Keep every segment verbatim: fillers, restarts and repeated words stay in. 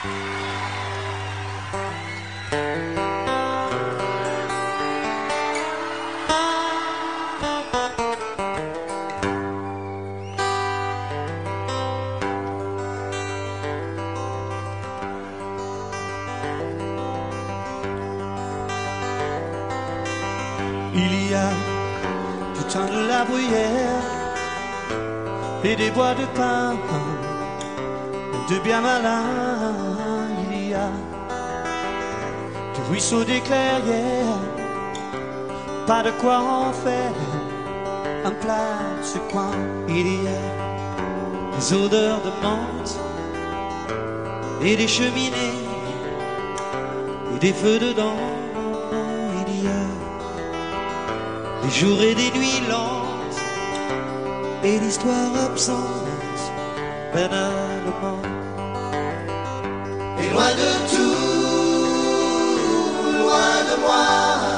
Il y a du temps de la bruyère et des bois de pin, de bien malins. Il y a du ruisseau des clairières, pas de quoi en faire un plat de ce coin. Il y a des odeurs de menthe et des cheminées et des feux dedans. Il y a des jours et des nuits lentes et l'histoire absente banalement. Et loin de tout, loin de moi,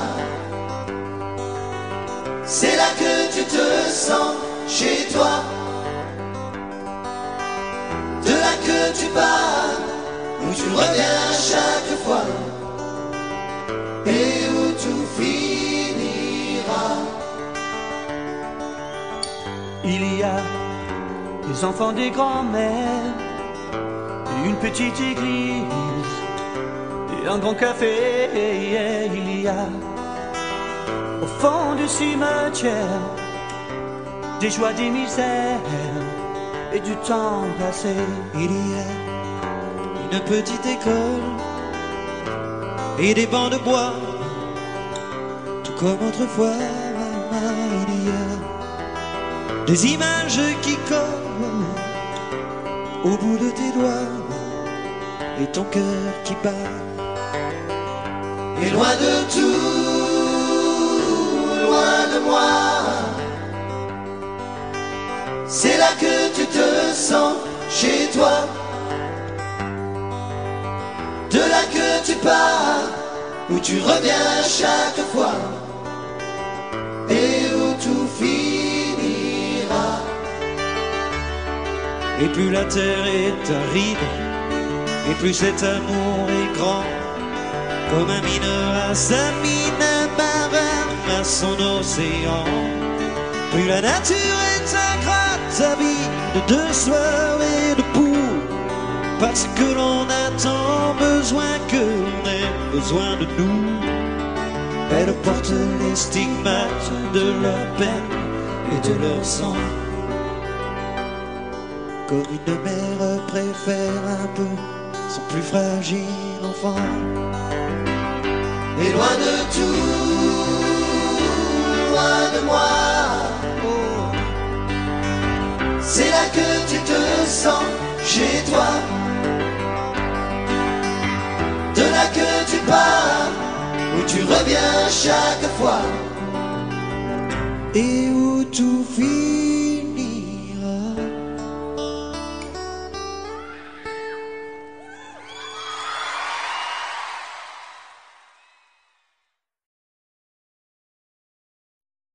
c'est là que tu te sens chez toi. De là que tu pars, où tu reviens chaque fois, et où tout finira. Il y a les enfants des grands-mères et une petite église et un grand café. Il y a au fond du cimetière des joies, des misères et du temps passé. Il y a une petite école et des bancs de bois, tout comme autrefois. Il y a des images qui collent au bout de tes doigts et ton cœur qui bat. Et loin de tout, loin de moi, c'est là que tu te sens chez toi. De là que tu pars, où tu reviens chaque fois, et où tout finira. Et plus la terre est aride, et plus cet amour est grand, comme un mineur à sa mine, un marin à son océan. Plus la nature est ingrate, avide de soif et de poux, parce que l'on a tant besoin que l'on ait besoin de nous. Elle porte les stigmates de leur peine et de leur sang, comme une mère préfère un peu son plus fragile enfant. Et loin de tout, loin de moi, oh, c'est là que tu te sens chez toi. De là que tu pars, où tu reviens chaque fois, et où tout finit.